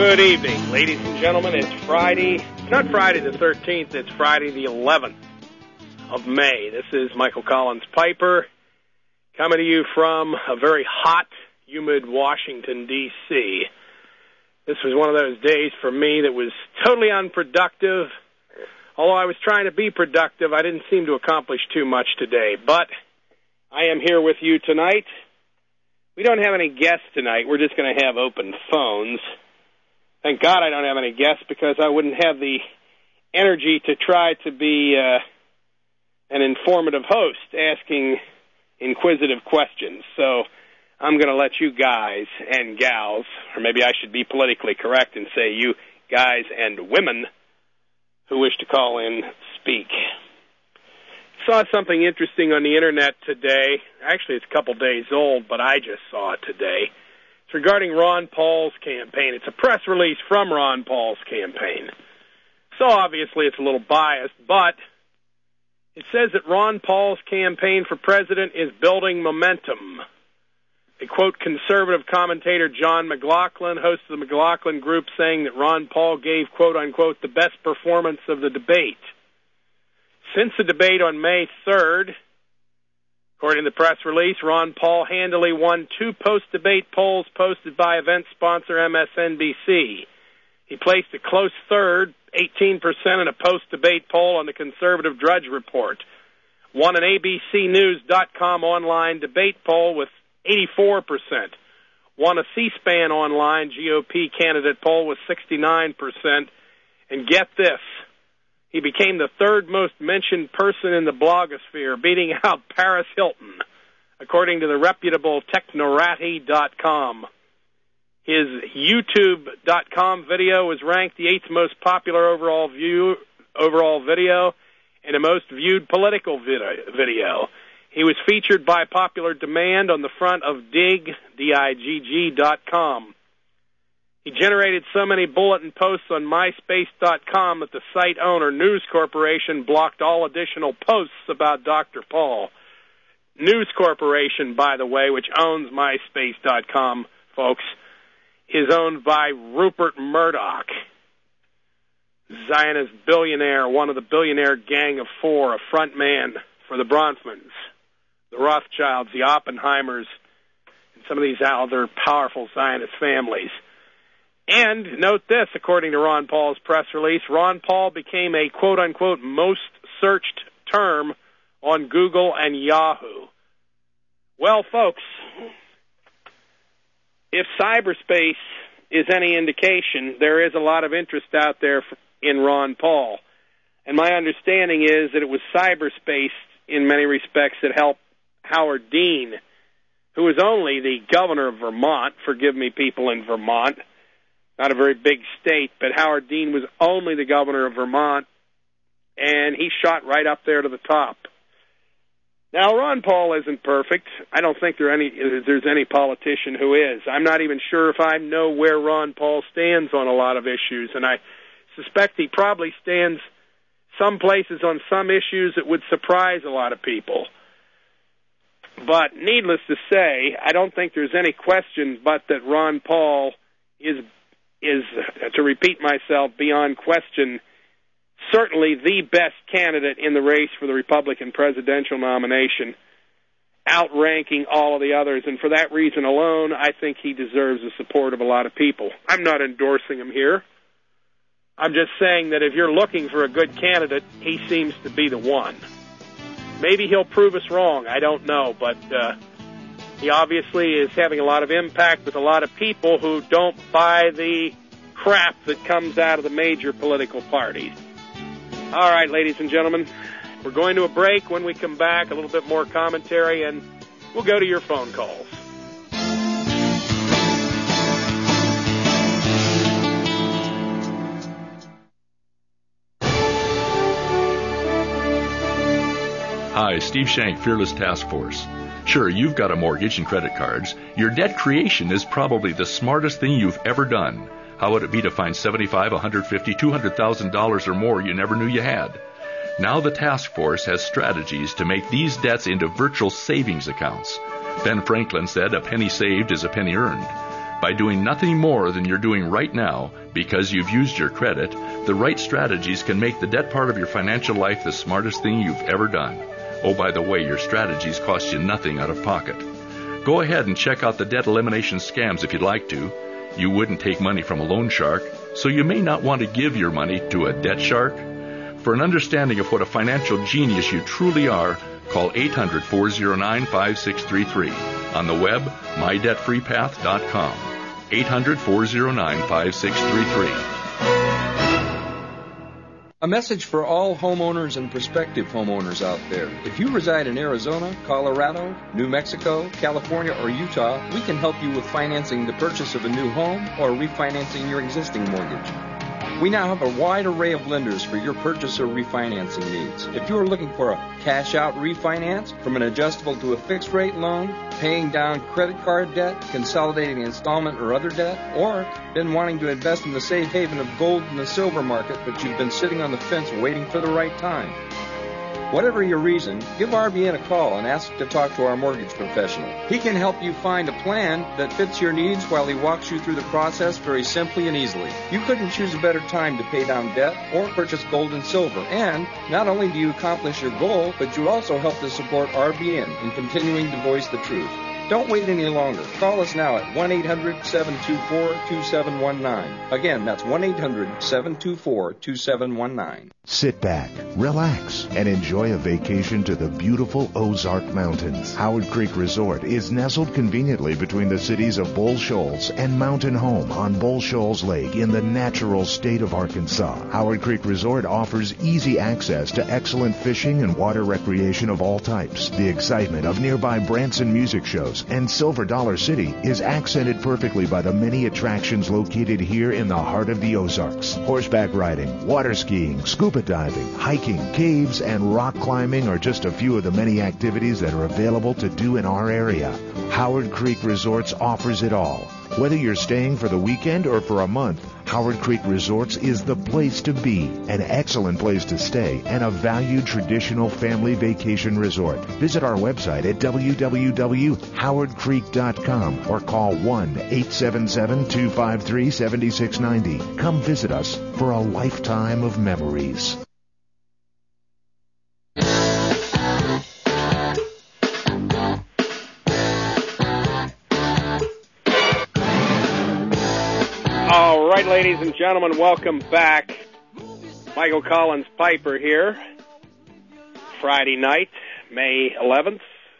Good evening, ladies and gentlemen. It's Friday. It's not Friday the 13th. It's Friday the 11th of May. This is Michael Collins Piper coming to you from a very hot, humid Washington, D.C. This was one of those days for me that was totally unproductive. Although I was trying to be productive, I didn't seem to accomplish too much today. But I am here with you tonight. We don't have any guests tonight. We're just going to have open phones. Thank God I don't have any guests because I wouldn't have the energy to try to be an informative host asking inquisitive questions. So I'm going to let you guys and gals, or maybe I should be politically correct and say you guys and women who wish to call in, speak. Saw something interesting on the Internet today. Actually, it's a couple days old, but I just saw it today. It's regarding Ron Paul's campaign. It's a press release from Ron Paul's campaign. So obviously it's a little biased, but it says that Ron Paul's campaign for president is building momentum. They quote conservative commentator John McLaughlin, host of the McLaughlin Group, saying that Ron Paul gave, quote-unquote, the best performance of the debate. Since the debate on May 3rd, according to the press release, Ron Paul handily won 2 post-debate polls posted by event sponsor MSNBC. He placed a close third, 18% in a post-debate poll on the conservative Drudge Report. Won an ABCnews.com online debate poll with 84%. Won a C-SPAN online GOP candidate poll with 69%. And get this, he became the third most mentioned person in the blogosphere, beating out Paris Hilton, according to the reputable Technorati.com. His YouTube.com video was ranked the 8th most popular overall video and the most viewed political video. He was featured by popular demand on the front of Digg.com. He generated so many bulletin posts on MySpace.com that the site owner, News Corporation, blocked all additional posts about Dr. Paul. News Corporation, by the way, which owns MySpace.com, folks, is owned by Rupert Murdoch, Zionist billionaire, one of the billionaire gang of 4, a front man for the Bronfmans, the Rothschilds, the Oppenheimers, and some of these other powerful Zionist families. And note this, according to Ron Paul's press release, Ron Paul became a quote-unquote most searched term on Google and Yahoo. Well, folks, if cyberspace is any indication, there is a lot of interest out there in Ron Paul. And my understanding is that it was cyberspace in many respects that helped Howard Dean, who is only the governor of Vermont, forgive me, people in Vermont, not a very big state, but Howard Dean was only the governor of Vermont, and he shot right up there to the top. Now, Ron Paul isn't perfect. I don't think there's any politician who is. I'm not even sure if I know where Ron Paul stands on a lot of issues, and I suspect he probably stands some places on some issues that would surprise a lot of people. But needless to say, I don't think there's any question but that Ron Paul is, to repeat myself, beyond question, certainly the best candidate in the race for the Republican presidential nomination, outranking all of the others. And for that reason alone, I think he deserves the support of a lot of people. I'm not endorsing him here. I'm just saying that if you're looking for a good candidate, he seems to be the one. Maybe he'll prove us wrong. I don't know, but he obviously is having a lot of impact with a lot of people who don't buy the crap that comes out of the major political parties. All right, ladies and gentlemen, we're going to a break. When we come back, a little bit more commentary, and we'll go to your phone calls. Hi, Steve Shank, Fearless Task Force. Sure, you've got a mortgage and credit cards. Your debt creation is probably the smartest thing you've ever done. How would it be to find $75,000, $150,000, $200,000 or more you never knew you had? Now the task force has strategies to make these debts into virtual savings accounts. Ben Franklin said a penny saved is a penny earned. By doing nothing more than you're doing right now because you've used your credit, the right strategies can make the debt part of your financial life the smartest thing you've ever done. Oh, by the way, your strategies cost you nothing out of pocket. Go ahead and check out the debt elimination scams if you'd like to. You wouldn't take money from a loan shark, so you may not want to give your money to a debt shark. For an understanding of what a financial genius you truly are, call 800-409-5633. On the web, mydebtfreepath.com. 800-409-5633. A message for all homeowners and prospective homeowners out there. If you reside in Arizona, Colorado, New Mexico, California, or Utah, we can help you with financing the purchase of a new home or refinancing your existing mortgage. We now have a wide array of lenders for your purchase or refinancing needs. If you are looking for a cash-out refinance, from an adjustable to a fixed-rate loan, paying down credit card debt, consolidating installment or other debt, or been wanting to invest in the safe haven of gold in the silver market, but you've been sitting on the fence waiting for the right time. Whatever your reason, give RBN a call and ask to talk to our mortgage professional. He can help you find a plan that fits your needs while he walks you through the process very simply and easily. You couldn't choose a better time to pay down debt or purchase gold and silver. And not only do you accomplish your goal, but you also help to support RBN in continuing to voice the truth. Don't wait any longer. Call us now at 1-800-724-2719. Again, that's 1-800-724-2719. Sit back, relax, and enjoy a vacation to the beautiful Ozark Mountains. Howard Creek Resort is nestled conveniently between the cities of Bull Shoals and Mountain Home on Bull Shoals Lake in the natural state of Arkansas. Howard Creek Resort offers easy access to excellent fishing and water recreation of all types. The excitement of nearby Branson music shows and Silver Dollar City is accented perfectly by the many attractions located here in the heart of the Ozarks. Horseback riding, water skiing, scuba diving, hiking, caves, and rock climbing are just a few of the many activities that are available to do in our area. Howard Creek Resorts offers it all. Whether you're staying for the weekend or for a month, Howard Creek Resorts is the place to be, an excellent place to stay, and a valued traditional family vacation resort. Visit our website at www.howardcreek.com or call 1-877-253-7690. Come visit us for a lifetime of memories. All right, ladies and gentlemen, welcome back. Michael Collins Piper here. Friday night, May 11th.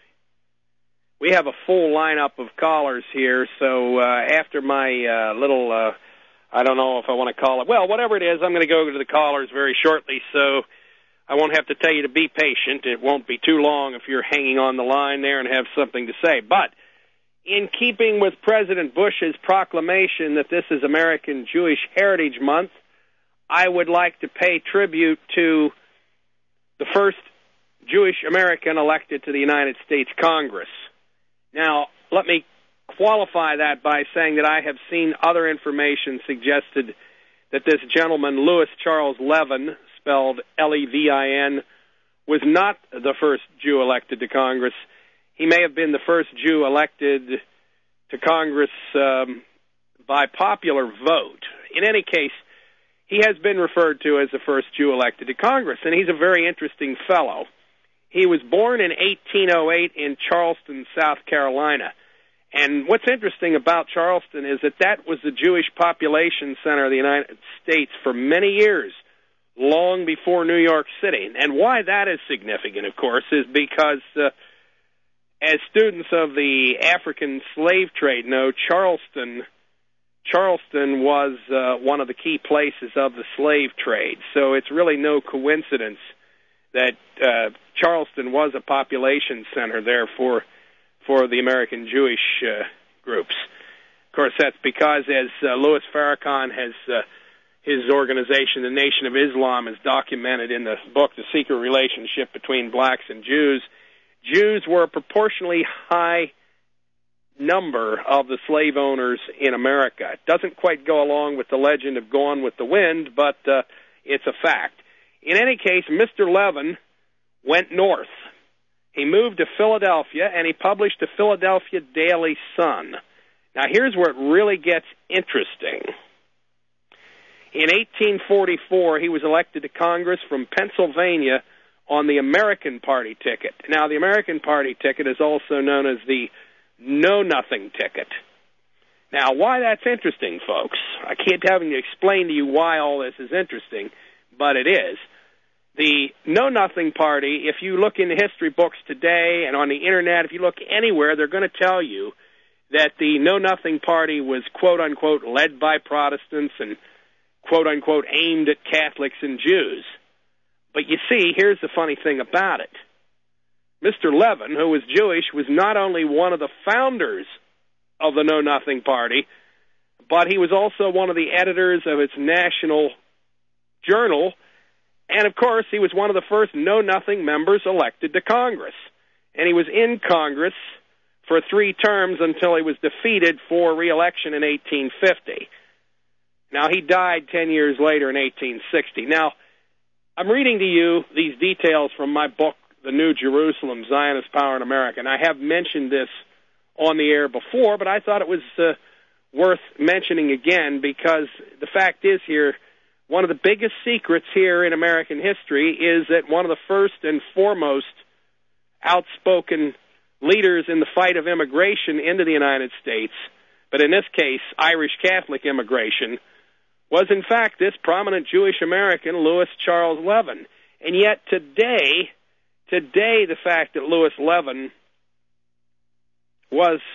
We have a full lineup of callers here, so after my little, I don't know if I want to call it, well, whatever it is, I'm going to go to the callers very shortly, so I won't have to tell you to be patient. It won't be too long if you're hanging on the line there and have something to say. But in keeping with President Bush's proclamation that this is American Jewish Heritage Month, I would like to pay tribute to the first Jewish American elected to the United States Congress. Now, let me qualify that by saying that I have seen other information suggested that this gentleman, Louis Charles Levin, spelled Levin, was not the first Jew elected to Congress. He may have been the first Jew elected to Congress by popular vote. In any case, he has been referred to as the first Jew elected to Congress, and he's a very interesting fellow. He was born in 1808 in Charleston, South Carolina. And what's interesting about Charleston is that that was the Jewish population center of the United States for many years, long before New York City. And why that is significant, of course, is because as students of the African slave trade know, Charleston was one of the key places of the slave trade. So it's really no coincidence that Charleston was a population center there for the American Jewish groups. Of course, that's because, as Louis Farrakhan has his organization, the Nation of Islam, has documented in the book, The Secret Relationship Between Blacks and Jews, Jews were a proportionally high number of the slave owners in America. It doesn't quite go along with the legend of Gone with the Wind, but it's a fact. In any case, Mr. Levin went north. He moved to Philadelphia, and he published the Philadelphia Daily Sun. Now, here's where it really gets interesting. In 1844, he was elected to Congress from Pennsylvania on the American Party ticket. Now, the American Party ticket is also known as the Know-Nothing ticket. Now, why that's interesting, folks, I can't have to explain to you why all this is interesting, but it is. The Know-Nothing Party, if you look in the history books today and on the Internet, if you look anywhere, they're going to tell you that the Know-Nothing Party was, quote-unquote, led by Protestants and, quote-unquote, aimed at Catholics and Jews. But you see, here's the funny thing about it. Mr. Levin, who was Jewish, was not only one of the founders of the Know-Nothing Party, but he was also one of the editors of its national journal, and, of course, he was one of the first Know-Nothing members elected to Congress. And he was in Congress for 3 terms until he was defeated for re-election in 1850. Now, he died 10 years later in 1860. Now, I'm reading to you these details from my book, The New Jerusalem, Zionist Power in America, and I have mentioned this on the air before, but I thought it was worth mentioning again because the fact is here, one of the biggest secrets here in American history is that one of the first and foremost outspoken leaders in the fight of immigration into the United States, but in this case, Irish Catholic immigration, was in fact this prominent Jewish American, Louis Charles Levin. And yet today the fact that Louis Levin was,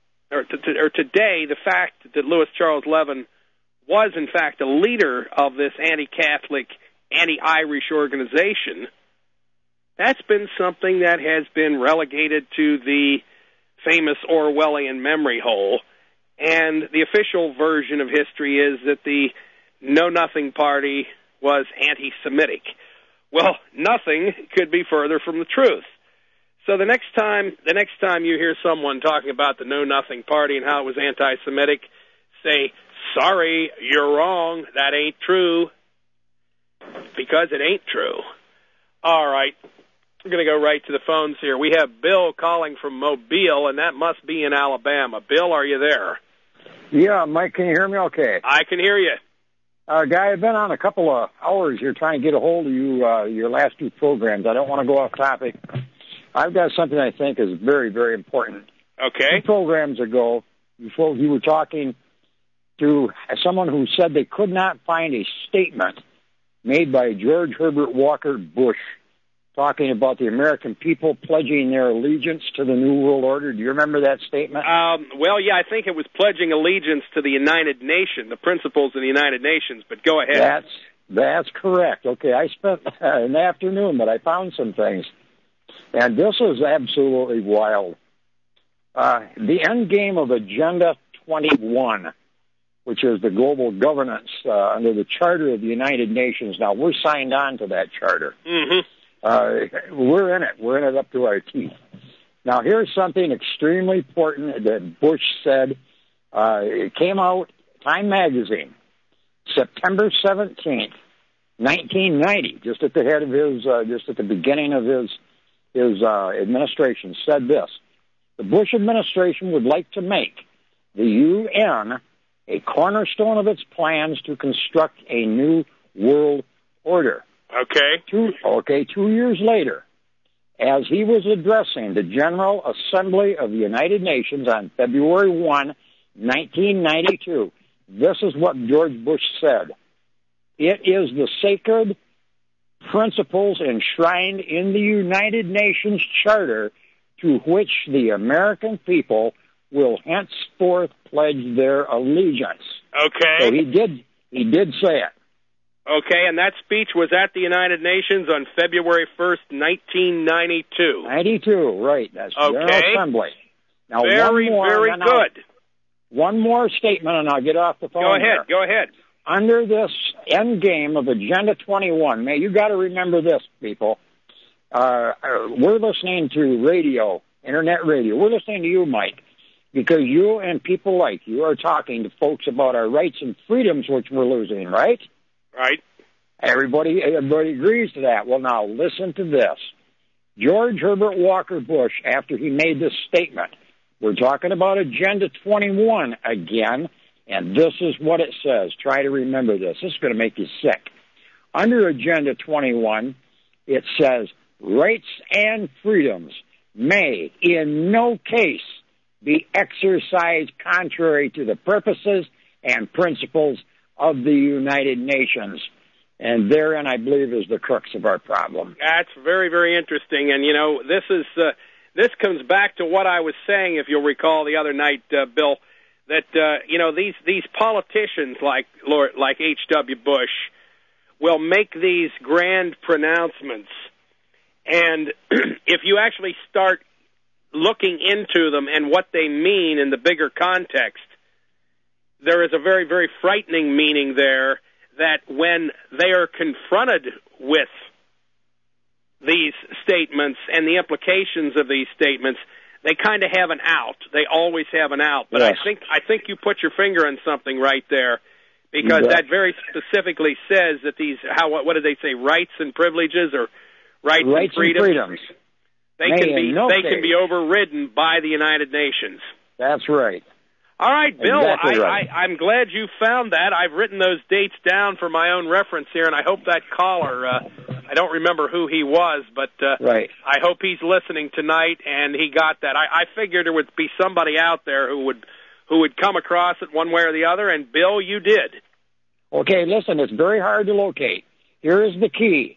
today the fact that Louis Charles Levin was in fact a leader of this anti-Catholic, anti-Irish organization, that's been something that has been relegated to the famous Orwellian memory hole. And the official version of history is that the Know-Nothing Party was anti-Semitic. Well, nothing could be further from the truth. So the next time you hear someone talking about the Know-Nothing Party and how it was anti-Semitic, say, sorry, you're wrong, that ain't true, because it ain't true. All right, we're going to go right to the phones here. We have Bill calling from Mobile, and that must be in Alabama. Bill, are you there? Yeah, Mike, can you hear me okay? I can hear you. Guy, I've been on a couple of hours here trying to get a hold of you, your last 2 programs. I don't want to go off topic. I've got something I think is very, very important. Okay. 2 programs ago, before you were talking to someone who said they could not find a statement made by George Herbert Walker Bush talking about the American people pledging their allegiance to the New World Order. Do you remember that statement? Well, yeah, I think it was pledging allegiance to the United Nations, the principles of the United Nations, but go ahead. That's correct. Okay, I spent an afternoon, but I found some things. And this is absolutely wild. The end game of Agenda 21, which is the global governance under the Charter of the United Nations. Now, we're signed on to that charter. Mm-hmm. We're in it. We're in it up to our teeth. Now, here's something extremely important that Bush said. It came out, Time Magazine, September 17th, 1990, just at the head of his, just at the beginning of his administration, said this: the Bush administration would like to make the UN a cornerstone of its plans to construct a new world order. Okay. 2 years later, as he was addressing the General Assembly of the United Nations on February 1, 1992, this is what George Bush said: it is the sacred principles enshrined in the United Nations Charter to which the American people will henceforth pledge their allegiance. Okay. So he did say it. Okay, and that speech was at the United Nations on February 1st, 1992. 92, right. That's the General Assembly. Now, very good. One more statement, and I'll get off the phone. Go ahead. Under this end game of Agenda 21, man, you got to remember this, people. We're listening to radio, internet radio. We're listening to you, Mike, because you and people like you are talking to folks about our rights and freedoms, which we're losing, right? Right. Everybody agrees to that. Well, now, listen to this. George Herbert Walker Bush, after he made this statement, We're talking about Agenda 21 again, and this is what it says. Try to remember this. This is going to make you sick. Under Agenda 21, it says, rights and freedoms may in no case be exercised contrary to the purposes and principles of the United Nations. And therein, I believe, is the crux of our problem. That's very, very interesting. And, this comes back to what I was saying, if you'll recall the other night, Bill, that, these politicians like H.W. Bush will make these grand pronouncements. And if you actually start looking into them and what they mean in the bigger context, there is a very, very frightening meaning there that when they are confronted with these statements and the implications of these statements, they kind of have an out. They always have an out. But yes. I think you put your finger on something right there, because that very specifically says that these, what did they say, rights and privileges or rights and freedoms? They can be overridden by the United Nations. That's right. All right, Bill, exactly right. I'm glad you found that. I've written those dates down for my own reference here, and I hope that caller, I don't remember who he was, but right. I hope he's listening tonight and he got that. I figured there would be somebody out there who would come across it one way or the other, and Bill, you did. Okay, listen, it's very hard to locate. Here is the key.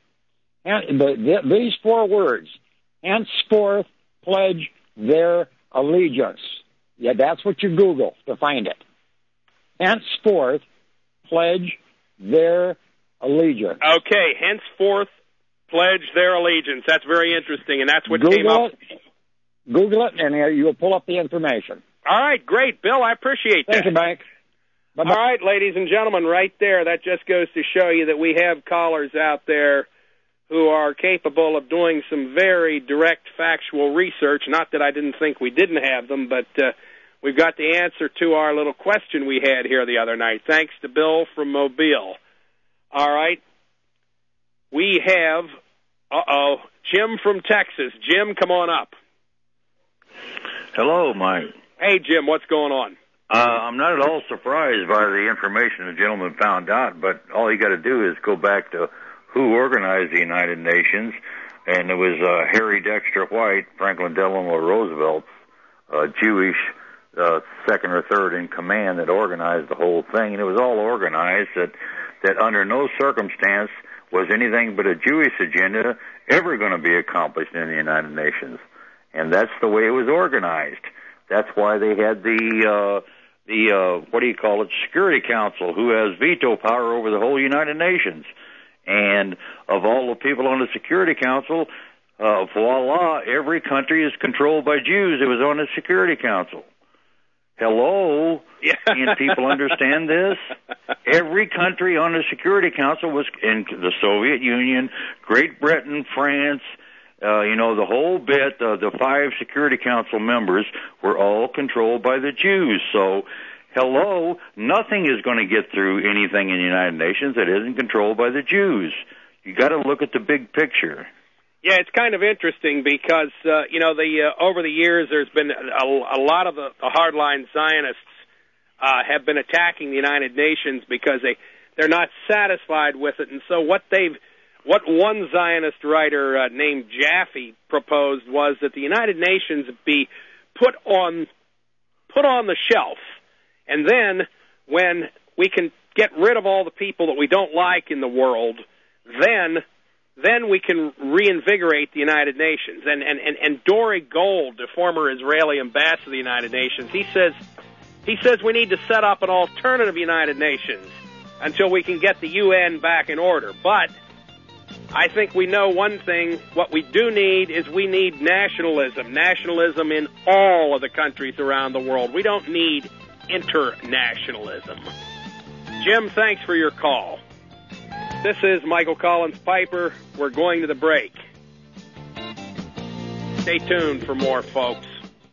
These 4 words, henceforth pledge their allegiance. Yeah, that's what you Google to find it. Henceforth pledge their allegiance. Okay, henceforth pledge their allegiance. That's very interesting, and that's what came up. Google it, and you'll pull up the information. All right, great, Bill. I appreciate that. Thank you, Mike. Bye-bye. All right, ladies and gentlemen, right there, that just goes to show you that we have callers out there who are capable of doing some very direct, factual research. Not that I didn't think we didn't have them, but we've got the answer to our little question we had here the other night, thanks to Bill from Mobile. All right. We have, Jim from Texas. Jim, come on up. Hello, Mike. Hey, Jim, what's going on? I'm not at all surprised by the information the gentleman found out, but all you got to do is go back to who organized the United Nations, and it was Harry Dexter White, Franklin Delano Roosevelt's Jewish second or third in command that organized the whole thing, and it was all organized that under no circumstance was anything but a Jewish agenda ever going to be accomplished in the United Nations, and that's the way it was organized. That's why they had the Security Council, who has veto power over the whole United Nations. And of all the people on the Security Council, voila, every country is controlled by Jews. It was on the Security Council. Hello? Yeah. Can people understand this? Every country on the Security Council was in the Soviet Union, Great Britain, France, the whole bit. The 5 Security Council members were all controlled by the Jews. So, hello, nothing is going to get through anything in the United Nations that isn't controlled by the Jews. You got to look at the big picture. Yeah, it's kind of interesting because over the years there's been a lot of the hardline Zionists have been attacking the United Nations because they're not satisfied with it, and so what one Zionist writer named Jaffe proposed was that the United Nations be put on the shelf. And then when we can get rid of all the people that we don't like in the world, then we can reinvigorate the United Nations. And Dory Gold, the former Israeli ambassador to the United Nations, he says we need to set up an alternative United Nations until we can get the UN back in order. But I think we know one thing. What we do need is we need nationalism in all of the countries around the world. We don't need internationalism. Jim, thanks for your call. This is Michael Collins Piper. We're going to the break. Stay tuned for more, folks.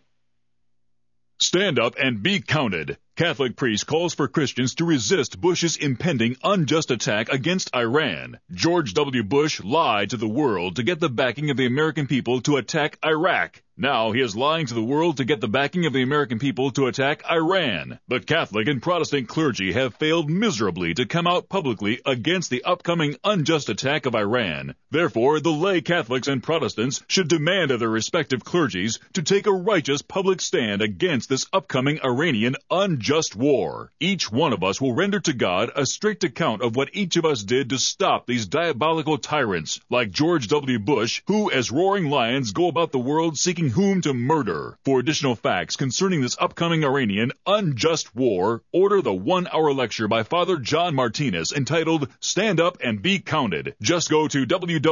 Stand up and be counted. Catholic priest calls for Christians to resist Bush's impending unjust attack against Iran. George W. Bush lied to the world to get the backing of the American people to attack Iraq. Now he is lying to the world to get the backing of the American people to attack Iran. The Catholic and Protestant clergy have failed miserably to come out publicly against the upcoming unjust attack of Iran. Therefore, the lay Catholics and Protestants should demand of their respective clergies to take a righteous public stand against this upcoming Iranian unjust war. Each one of us will render to God a strict account of what each of us did to stop these diabolical tyrants like George W. Bush, who as roaring lions go about the world seeking whom to murder. For additional facts concerning this upcoming Iranian unjust war, order the 1-hour lecture by Father John Martinez entitled Stand Up and Be Counted. Just go to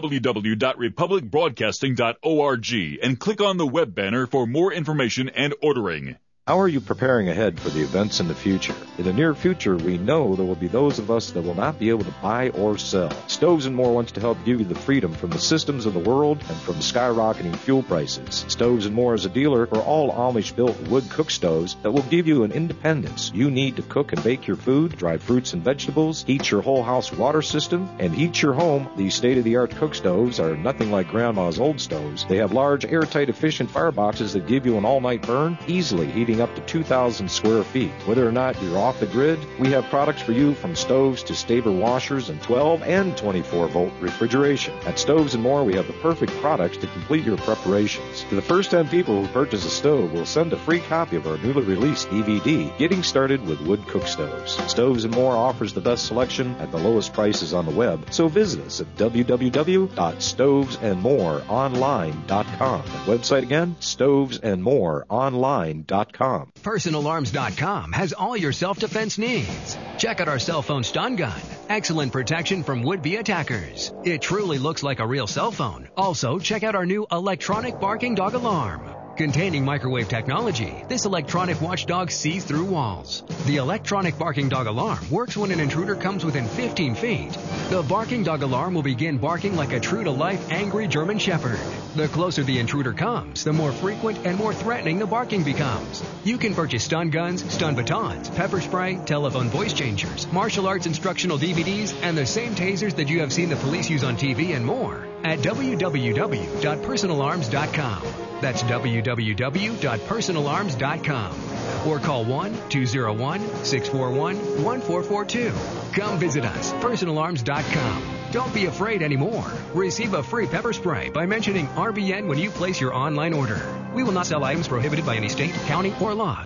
www.republicbroadcasting.org and click on the web banner for more information and ordering. How are you preparing ahead for the events in the future? In the near future, we know there will be those of us that will not be able to buy or sell. Stoves & More wants to help give you the freedom from the systems of the world and from skyrocketing fuel prices. Stoves & More is a dealer for all Amish-built wood cook stoves that will give you an independence you need to cook and bake your food, dry fruits and vegetables, heat your whole house water system, and heat your home. These state-of-the-art cook stoves are nothing like Grandma's old stoves. They have large, airtight, efficient fireboxes that give you an all-night burn, easily heating up to 2,000 square feet. Whether or not you're off the grid, we have products for you from stoves to Staber washers and 12 and 24-volt refrigeration. At Stoves & More, we have the perfect products to complete your preparations. To the first 10 people who purchase a stove, we'll send a free copy of our newly released DVD, Getting Started with Wood Cook Stoves. Stoves & More offers the best selection at the lowest prices on the web, so visit us at www.stovesandmoreonline.com. That website again, stovesandmoreonline.com. PersonalArms.com has all your self-defense needs. Check out our cell phone stun gun. Excellent protection from would-be attackers. It truly looks like a real cell phone. Also, check out our new electronic barking dog alarm. Containing microwave technology, this electronic watchdog sees through walls. The electronic barking dog alarm works when an intruder comes within 15 feet. The barking dog alarm will begin barking like a true-to-life angry German shepherd. The closer the intruder comes, the more frequent and more threatening the barking becomes. You can purchase stun guns, stun batons, pepper spray, telephone voice changers, martial arts instructional DVDs, and the same tasers that you have seen the police use on TV and more at www.personalarms.com. That's www.personalarms.com. Or call 1-201-641-1442. Come visit us, personalarms.com. Don't be afraid anymore. Receive a free pepper spray by mentioning RBN when you place your online order. We will not sell items prohibited by any state, county, or law.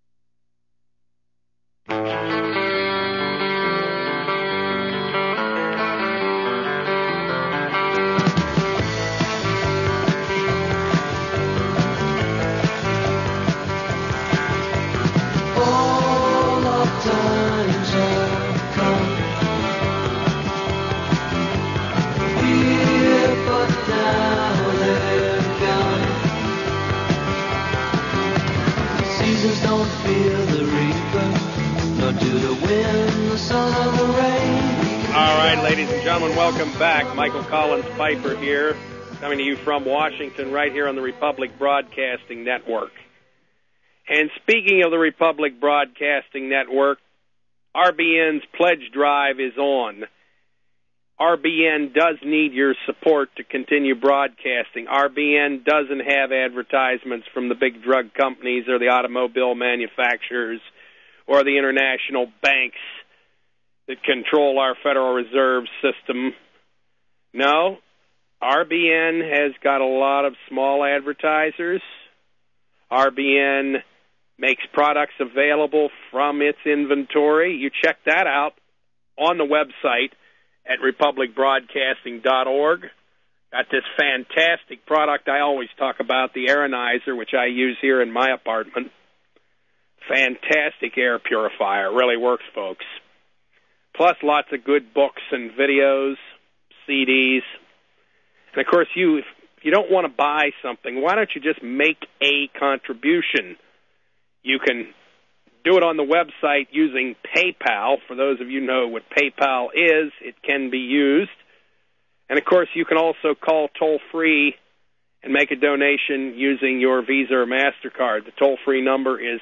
Ladies and gentlemen, welcome back. Michael Collins Piper here, coming to you from Washington, right here on the Republic Broadcasting Network. And speaking of the Republic Broadcasting Network, RBN's pledge drive is on. RBN does need your support to continue broadcasting. RBN doesn't have advertisements from the big drug companies or the automobile manufacturers or the international banks that control our Federal Reserve System. No, RBN has got a lot of small advertisers. RBN makes products available from its inventory. You check that out on the website at republicbroadcasting.org. Got this fantastic product I always talk about, the Aeronizer, which I use here in my apartment. Fantastic air purifier. Really works, folks. Plus lots of good books and videos, CDs. And, of course, if you don't want to buy something, why don't you just make a contribution? You can do it on the website using PayPal. For those of you who know what PayPal is, it can be used. And, of course, you can also call toll-free and make a donation using your Visa or MasterCard. The toll-free number is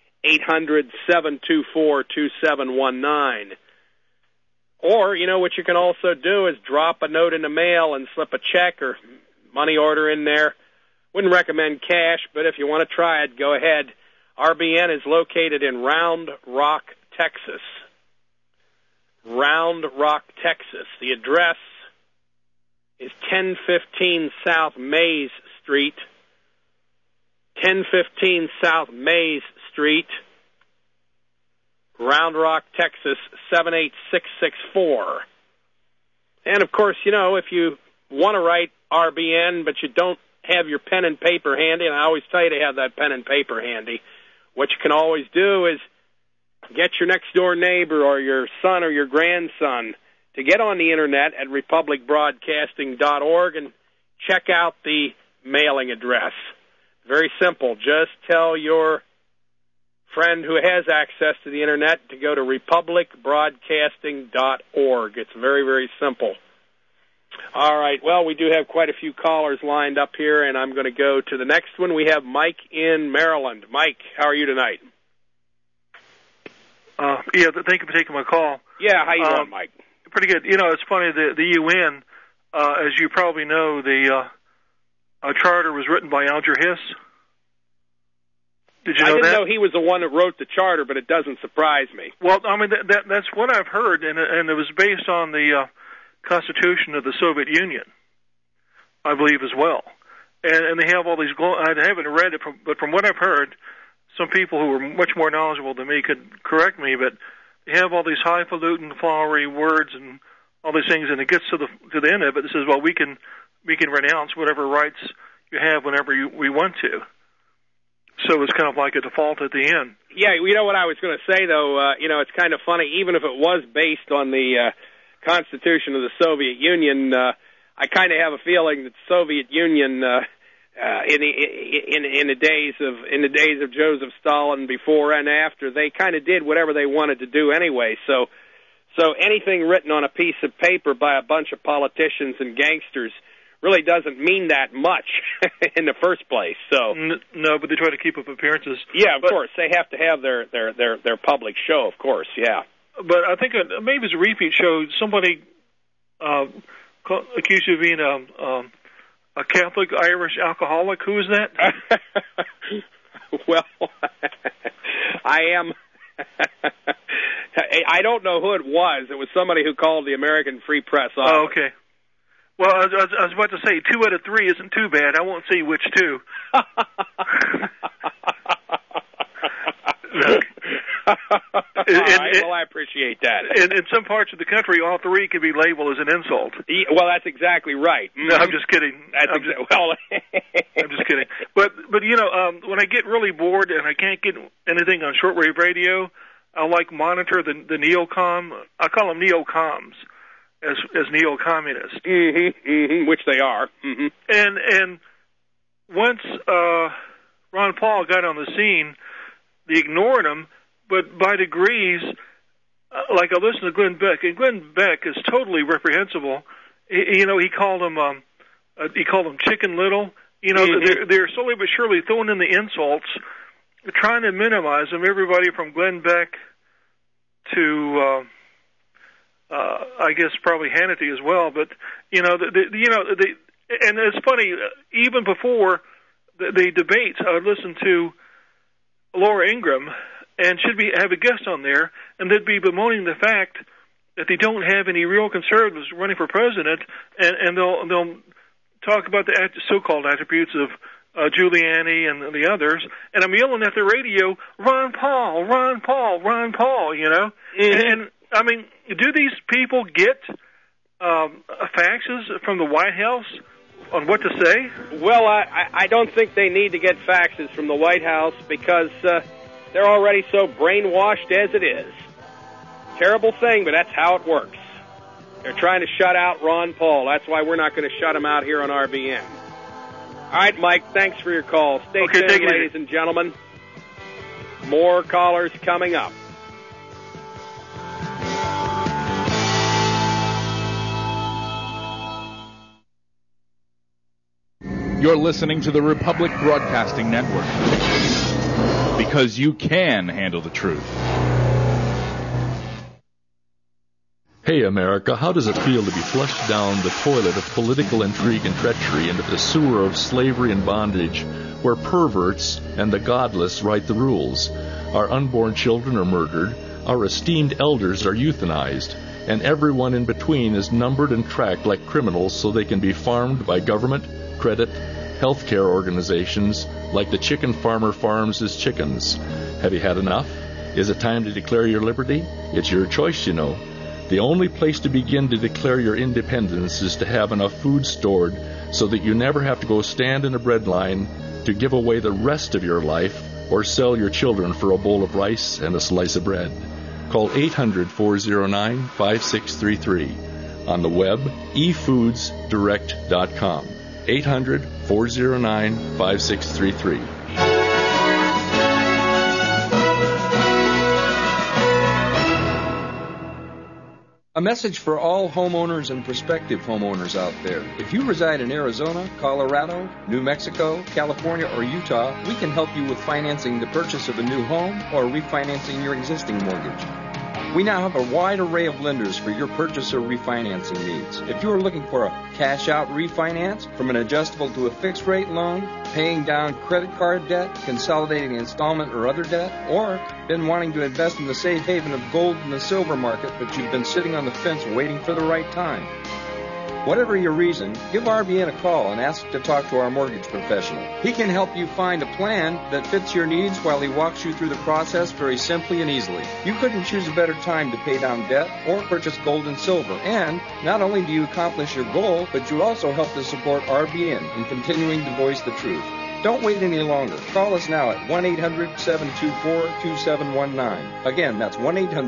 800-724-2719. Or, what you can also do is drop a note in the mail and slip a check or money order in there Wouldn't recommend cash, but if you want to try it, go ahead. RBN is located in Round Rock, Texas. Round Rock, Texas. The address is 1015 South Mays Street. 1015 South Mays Street, Round Rock, Texas, 78664. And, of course, if you want to write RBN, but you don't have your pen and paper handy, and I always tell you to have that pen and paper handy, what you can always do is get your next-door neighbor or your son or your grandson to get on the Internet at republicbroadcasting.org and check out the mailing address. Very simple. Just tell your friend who has access to the Internet to go to republicbroadcasting.org. It's very, very simple. All right. Well, we do have quite a few callers lined up here, and I'm going to go to the next one. We have Mike in Maryland. Mike, how are you tonight? Yeah, thank you for taking my call. Yeah, how you doing, Mike? Pretty good. It's funny, the UN, as you probably know, the charter was written by Alger Hiss. Did you know that? I didn't know he was the one that wrote the charter, but it doesn't surprise me. Well, I mean, that's what I've heard, and it was based on the Constitution of the Soviet Union, I believe, as well. And they have all these, I haven't read it, but from what I've heard, some people who are much more knowledgeable than me could correct me, but they have all these highfalutin, flowery words and all these things, and it gets to the end of it. It says, well, we can renounce whatever rights you have whenever we want to. So it's kind of like a default at the end. Yeah, you know what I was going to say, though? It's kind of funny. Even if it was based on the Constitution of the Soviet Union, I kind of have a feeling that the Soviet Union, in the days of Joseph Stalin, before and after, they kind of did whatever they wanted to do anyway. So anything written on a piece of paper by a bunch of politicians and gangsters really doesn't mean that much in the first place. So no, but they try to keep up appearances. Yeah, of course they have to have their public show, of course. Yeah, but I think maybe it's a repeat show. Somebody accused you of being a Catholic Irish alcoholic. Who is that? Well, I am. I don't know who it was. It was somebody who called the American Free Press office. Oh, okay. Well, I was about to say 2 out of 3 isn't too bad. I won't say which 2. All right, well, I appreciate that. In some parts of the country, all 3 can be labeled as an insult. Well, that's exactly right. No, I'm just kidding. I'm just kidding. But when I get really bored and I can't get anything on shortwave radio, I like monitor the neocom. I call them neocoms. As neo-communists, which they are, and once Ron Paul got on the scene, they ignored him, but by degrees, like I listened to Glenn Beck, and Glenn Beck is totally reprehensible. He called him Chicken Little. They're slowly but surely throwing in the insults, trying to minimize them. Everybody from Glenn Beck to I guess probably Hannity as well, but and it's funny. Even before the debates, I would listen to Laura Ingraham, and she'd have a guest on there, and they'd be bemoaning the fact that they don't have any real conservatives running for president, and they'll talk about the so-called attributes of Giuliani and the others, and I'm yelling at the radio, Ron Paul, Ron Paul, Ron Paul, and I mean, do these people get faxes from the White House on what to say? Well, I don't think they need to get faxes from the White House because they're already so brainwashed as it is. Terrible thing, but that's how it works. They're trying to shut out Ron Paul. That's why we're not going to shut him out here on RBN. All right, Mike, thanks for your call. Stay tuned, ladies and gentlemen. More callers coming up. You're listening to the Republic Broadcasting Network. Because you can handle the truth. Hey, America, how does it feel to be flushed down the toilet of political intrigue and treachery into the sewer of slavery and bondage, where perverts and the godless write the rules? Our unborn children are murdered, our esteemed elders are euthanized, and everyone in between is numbered and tracked like criminals so they can be farmed by government, credit, healthcare organizations, like the chicken farmer farms his chickens. Have you had enough? Is it time to declare your liberty? It's your choice, you know. The only place to begin to declare your independence is to have enough food stored so that you never have to go stand in a bread line to give away the rest of your life or sell your children for a bowl of rice and a slice of bread. Call 800-409-5633. On the web, efoodsdirect.com. 800-409-5633. A message for all homeowners and prospective homeowners out there. If you reside in Arizona, Colorado, New Mexico, California, or Utah, we can help you with financing the purchase of a new home or refinancing your existing mortgage. We now have a wide array of lenders for your purchase or refinancing needs. If you are looking for a cash-out refinance, from an adjustable to a fixed-rate loan, paying down credit card debt, consolidating installment or other debt, or been wanting to invest in the safe haven of gold and the silver market, but you've been sitting on the fence waiting for the right time. Whatever your reason, give RBN a call and ask to talk to our mortgage professional. He can help you find a plan that fits your needs while he walks you through the process very simply and easily. You couldn't choose a better time to pay down debt or purchase gold and silver. And not only do you accomplish your goal, but you also help to support RBN in continuing to voice the truth. Don't wait any longer. Call us now at 1-800-724-2719. Again, that's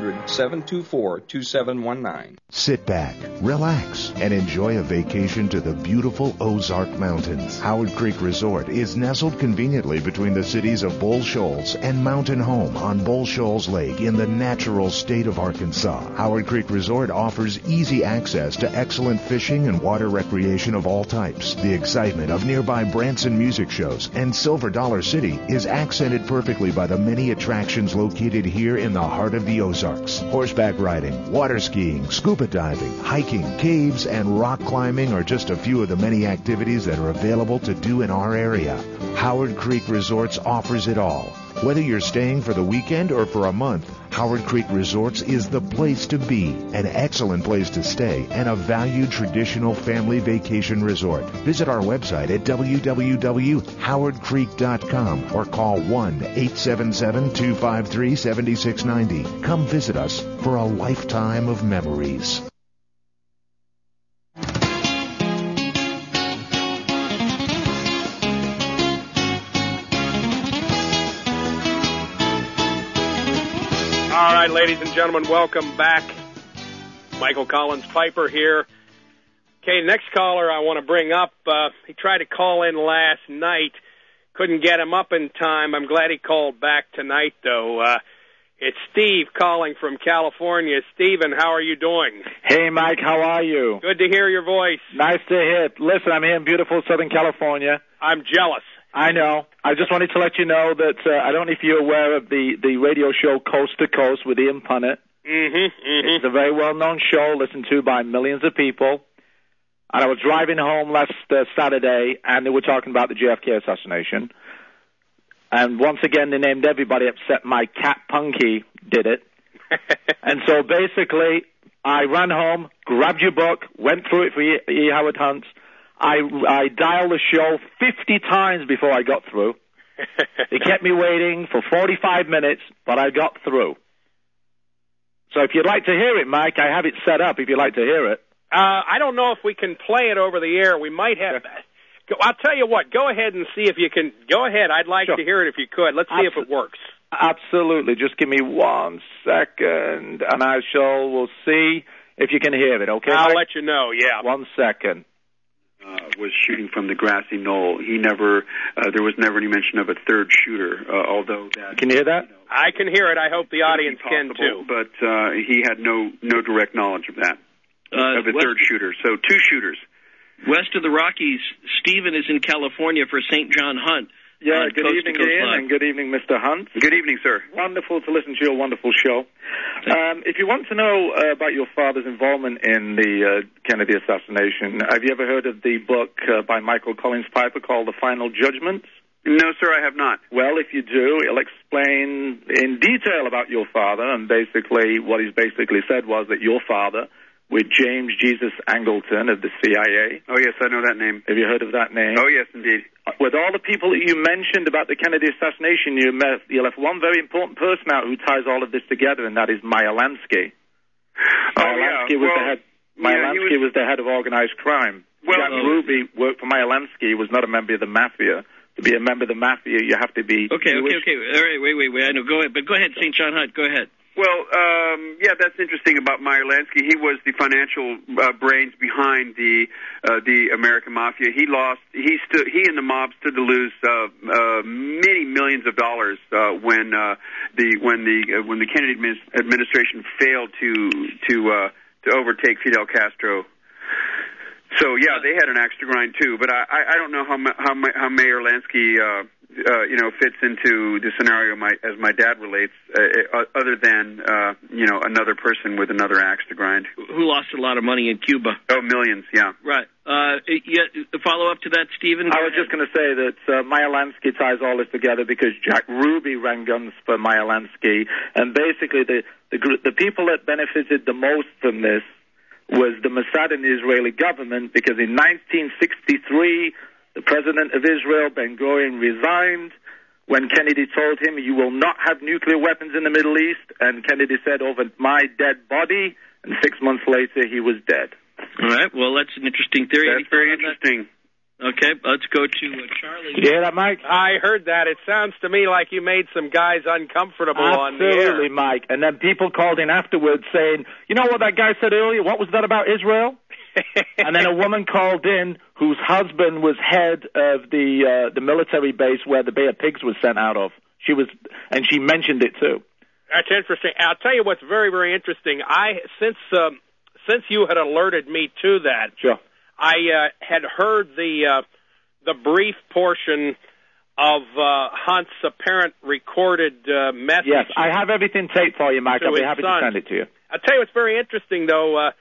1-800-724-2719. Sit back, relax, and enjoy a vacation to the beautiful Ozark Mountains. Howard Creek Resort is nestled conveniently between the cities of Bull Shoals and Mountain Home on Bull Shoals Lake in the natural state of Arkansas. Howard Creek Resort offers easy access to excellent fishing and water recreation of all types. The excitement of nearby Branson music shows and Silver Dollar City is accented perfectly by the many attractions located here in the heart of the Ozarks. Horseback riding, water skiing, scuba diving, hiking, caves, and rock climbing are just a few of the many activities that are available to do in our area. Howard Creek Resorts offers it all. Whether you're staying for the weekend or for a month, Howard Creek Resorts is the place to be, an excellent place to stay, and a valued traditional family vacation resort. Visit our website at www.howardcreek.com or call 1-877-253-7690. Come visit us for a lifetime of memories. All right, ladies and gentlemen, welcome back. Michael Collins Piper here. Okay, next caller I want to bring up, he tried to call in last night. Couldn't get him up in time. I'm glad he called back tonight, though. It's Steve calling from California. Stephen, how are you doing? Hey, Mike, how are you? Good to hear your voice. Nice to hear. Listen, I'm here in beautiful Southern California. I'm jealous. I know. I just wanted to let you know that I don't know if you're aware of the radio show Coast to Coast with Ian Punnett. It's a very well-known show listened to by millions of people. And I was driving home last Saturday, and they were talking about the JFK assassination. And once again, they named everybody except my cat Punky did it. And so basically, I ran home, grabbed your book, went through it for E. Howard Hunt. I dialed the show 50 times before I got through. It kept me waiting for 45 minutes, but I got through. So if you'd like to hear it, Mike, I have it set up if you'd like to hear it. I don't know if we can play it over the air. We might have... I'll tell you what, go ahead and see if you can... Go ahead, I'd like to hear it if you could. Let's see if it works. Absolutely. Just give me 1 second, and we'll see if you can hear it, okay? I'll Mike? let you know, yeah. 1 second. Was shooting from the grassy knoll. There was never any mention of a third shooter, although that... Can you hear that? I can hear it. I hope the audience can, too. But he had no direct knowledge of that, of a third shooter. So 2 shooters. West of the Rockies, Stephen is in California for St. John Hunt. Yeah, on good Coast evening, to Coast Ian, Live. and good evening, Mr. Hunt. Good evening, sir. Wonderful to listen to your wonderful show. If you want to know about your father's involvement in the Kennedy assassination, have you ever heard of the book by Michael Collins Piper called The Final Judgment? No, sir, I have not. Well, if you do, it'll explain in detail about your father, and basically what he's basically said was that your father, with James Jesus Angleton of the CIA. Oh, yes, I know that name. Have you heard of that name? Oh, yes, indeed. With all the people that you mentioned about the Kennedy assassination, you left one very important person out who ties all of this together, and that is Meyer Lansky. Lansky was the head of organized crime. Jack Ruby worked for Meyer Lansky, was not a member of the mafia. To be a member of the mafia, you have to be Okay. Jewish. All right, wait. I know. Go ahead. But go ahead, St. John Hunt. Go ahead. Well, yeah, that's interesting about Meyer Lansky. He was the financial brains behind the American Mafia. He and the mob stood to lose many millions of dollars when the Kennedy administration failed to overtake Fidel Castro. So yeah, they had an axe to grind too. But I don't know how Meyer Lansky fits into the scenario as my dad relates, other than another person with another axe to grind who lost a lot of money in Cuba. Oh, millions, yeah. Right. Follow up to that, Stephen. I was just going to say that Meyer Lansky ties all this together because Jack Ruby ran guns for Meyer Lansky, and basically the people that benefited the most from this was the Mossad and the Israeli government, because in 1963, the president of Israel, Ben-Gurion, resigned when Kennedy told him, "You will not have nuclear weapons in the Middle East," and Kennedy said, "Over my dead body," and 6 months later, he was dead. All right, well, that's an interesting theory. That's very interesting. Okay, let's go to Charlie. You hear that, Mike? I heard that. It sounds to me like you made some guys uncomfortable on the air. Absolutely, Mike. And then people called in afterwards saying, "You know what that guy said earlier? What was that about Israel?" And then a woman called in whose husband was head of the military base where the Bay of Pigs was sent out of. She mentioned it too. That's interesting. I'll tell you what's very, very interesting. Since you had alerted me to that, sure. I had heard the brief portion of Hunt's apparent recorded message. Yes, I have everything taped for you, Mike. I'll be happy to send it to you. I'll tell you what's very interesting, though.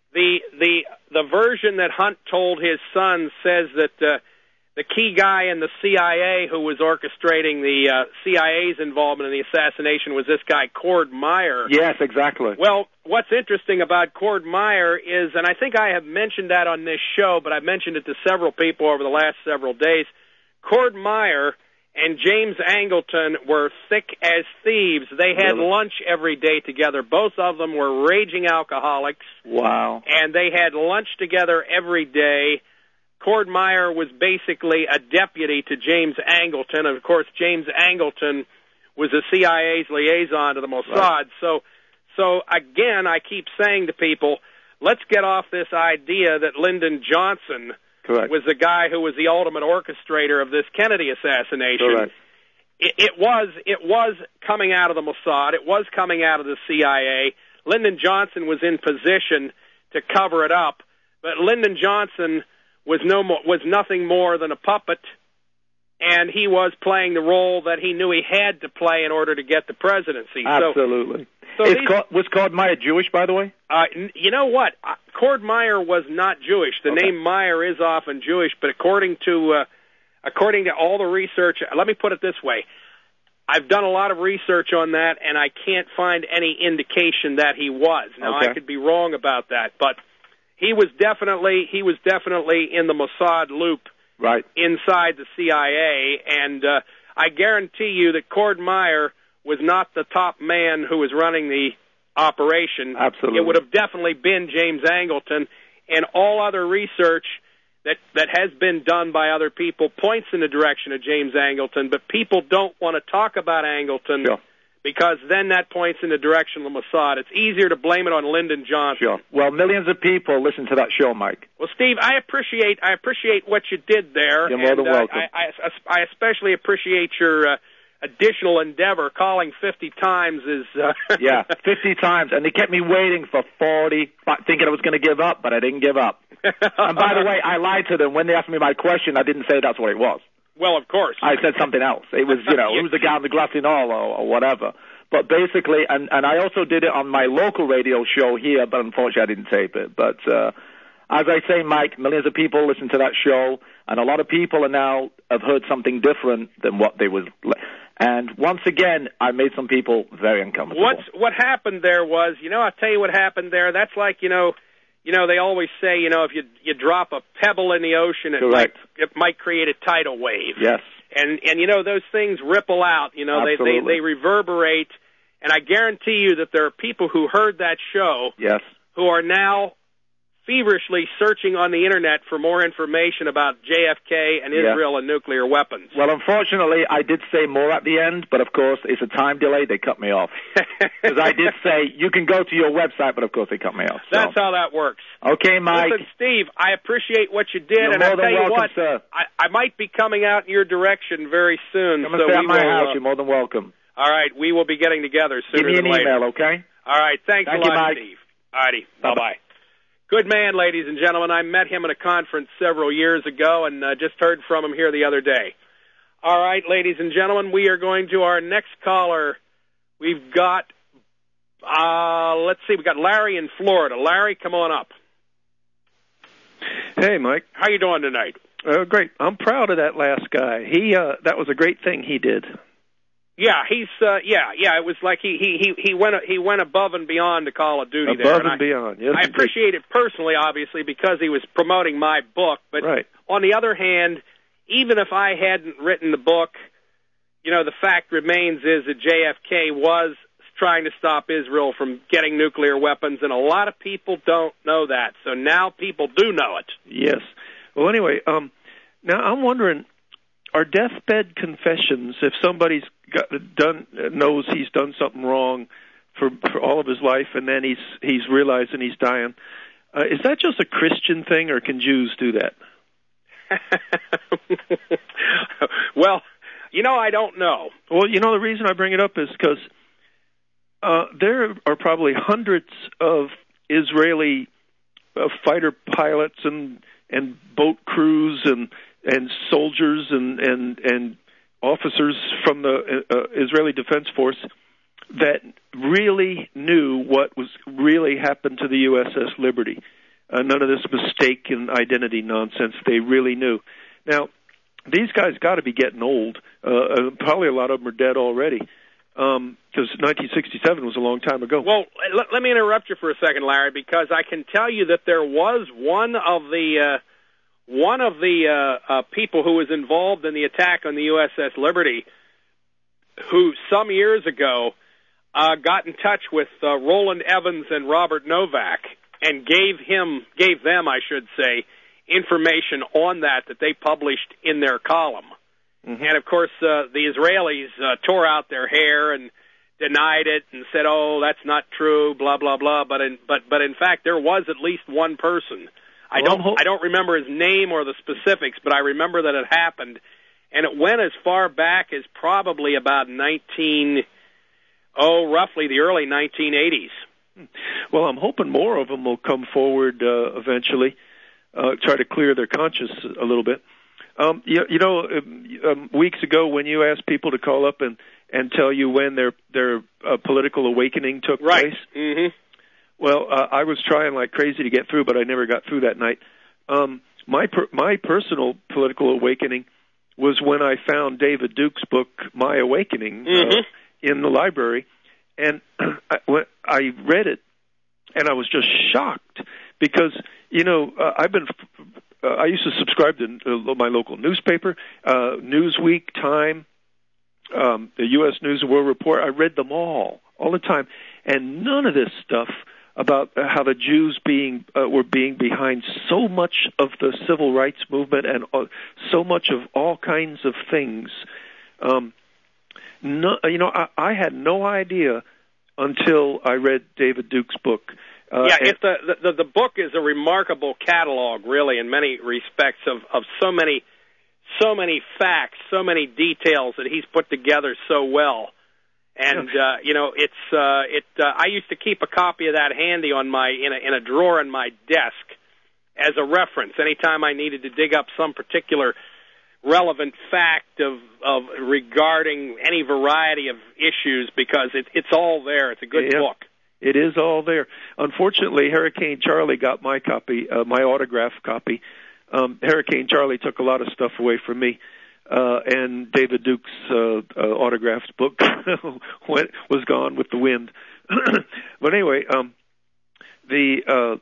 The version that Hunt told his son says that the key guy in the CIA who was orchestrating the CIA's involvement in the assassination was this guy, Cord Meyer. Yes, exactly. Well, what's interesting about Cord Meyer is, and I think I have mentioned that on this show, but I've mentioned it to several people over the last several days, Cord Meyer and James Angleton were thick as thieves. They had lunch every day together. Both of them were raging alcoholics. Wow. And they had lunch together every day. Cord Meyer was basically a deputy to James Angleton. And, of course, James Angleton was the CIA's liaison to the Mossad. Right. So, again, I keep saying to people, let's get off this idea that Lyndon Johnson was the guy who was the ultimate orchestrator of this Kennedy assassination. Correct. It was coming out of the Mossad. It was coming out of the CIA. Lyndon Johnson was in position to cover it up, but Lyndon Johnson was nothing more than a puppet, and he was playing the role that he knew he had to play in order to get the presidency. Absolutely. Was Cord Meyer Jewish, by the way? You know what? Cord Meyer was not Jewish. The name Meyer is often Jewish, but according to all the research, let me put it this way. I've done a lot of research on that, and I can't find any indication that he was. Now, I could be wrong about that, but he was definitely in the Mossad loop inside the CIA, and I guarantee you that Cord Meyer was not the top man who was running the operation. Absolutely. It would have definitely been James Angleton, and all other research that has been done by other people points in the direction of James Angleton, but people don't want to talk about Angleton because then that points in the direction of the Mossad. It's easier to blame it on Lyndon Johnson. Sure. Well, millions of people listen to that show, Mike. Well, Steve, I appreciate what you did there. You're more than welcome. I especially appreciate your additional endeavor. Calling 50 times is... Yeah, 50 times, and they kept me waiting for 40, thinking I was going to give up, but I didn't give up. And by the way, I lied to them. When they asked me my question, I didn't say that's what it was. Well, of course. I said something else. It was, it was the guy on the glassy knoll or whatever. But basically, and I also did it on my local radio show here, but unfortunately I didn't tape it. But as I say, Mike, millions of people listen to that show, and a lot of people have heard something different than what they was. And once again, I made some people very uncomfortable. What happened there was, I'll tell you what happened there. That's like, they always say, if you drop a pebble in the ocean, it might create a tidal wave. Yes. And those things ripple out. They reverberate. And I guarantee you that there are people who heard that show who are now feverishly searching on the Internet for more information about JFK and Israel and nuclear weapons. Well, unfortunately, I did say more at the end, but of course, it's a time delay. They cut me off. Because I did say, you can go to your website, but of course, they cut me off. So. That's how that works. Okay, Mike. Listen, Steve, I appreciate what you did, You're I'll tell you welcome, what, sir. I might be coming out in your direction very soon. Come and stay at my house. You're more than welcome. All right, we will be getting together sooner than later. Give me an email, okay? All right, thanks a lot, you, Mike. Steve. All righty, bye-bye. Good man, ladies and gentlemen. I met him at a conference several years ago and just heard from him here the other day. All right, ladies and gentlemen, we are going to our next caller. We've got, we've got Larry in Florida. Larry, come on up. Hey, Mike. How you doing tonight? Great. I'm proud of that last guy. That was a great thing he did. Yeah, he's it was like he went above and beyond to Call of Duty above and beyond. Yes, I appreciate it personally, obviously, because he was promoting my book. But on the other hand, even if I hadn't written the book, the fact remains is that JFK was trying to stop Israel from getting nuclear weapons, and a lot of people don't know that. So now people do know it. Yes. Well, anyway, now I'm wondering, are deathbed confessions, if somebody's knows he's done something wrong for all of his life, and then he's realizing he's dying, is that just a Christian thing, or can Jews do that? Well, I don't know. Well, the reason I bring it up is because there are probably hundreds of Israeli fighter pilots and boat crews and soldiers and officers from the Israeli Defense Force that really knew what was really happened to the USS Liberty. None of this mistaken identity nonsense. They really knew. Now, these guys got to be getting old. Probably a lot of them are dead already, because 1967 was a long time ago. Well, let me interrupt you for a second, Larry, because I can tell you that there was one of the people who was involved in the attack on the USS Liberty, who some years ago got in touch with Roland Evans and Robert Novak and gave them, I should say, information on that they published in their column. Mm-hmm. And of course, the Israelis tore out their hair and denied it and said, "Oh, that's not true," blah blah blah. But in fact, there was at least one person. I don't remember his name or the specifics, but I remember that it happened, and it went as far back as probably about roughly the early 1980s. Well, I'm hoping more of them will come forward eventually, try to clear their conscience a little bit. Weeks ago when you asked people to call up and tell you when their political awakening took place. Mm-hmm. Well, I was trying like crazy to get through, but I never got through that night. My personal political awakening was when I found David Duke's book, My Awakening, in the library, and I read it, and I was just shocked because I used to subscribe to my local newspaper, Newsweek, Time, the U.S. News and World Report. I read them all the time, and none of this stuff about how the Jews were being behind so much of the civil rights movement and so much of all kinds of things. I had no idea until I read David Duke's book. The book is a remarkable catalog, really, in many respects, of so many facts, so many details that he's put together so well. And I used to keep a copy of that handy on in a drawer in my desk as a reference. Anytime I needed to dig up some particular relevant fact of regarding any variety of issues, because it's all there. It's a good book. It is all there. Unfortunately, Hurricane Charlie got my copy, my autographed copy. Hurricane Charlie took a lot of stuff away from me, and David Duke's autographed book was gone with the wind. But anyway, the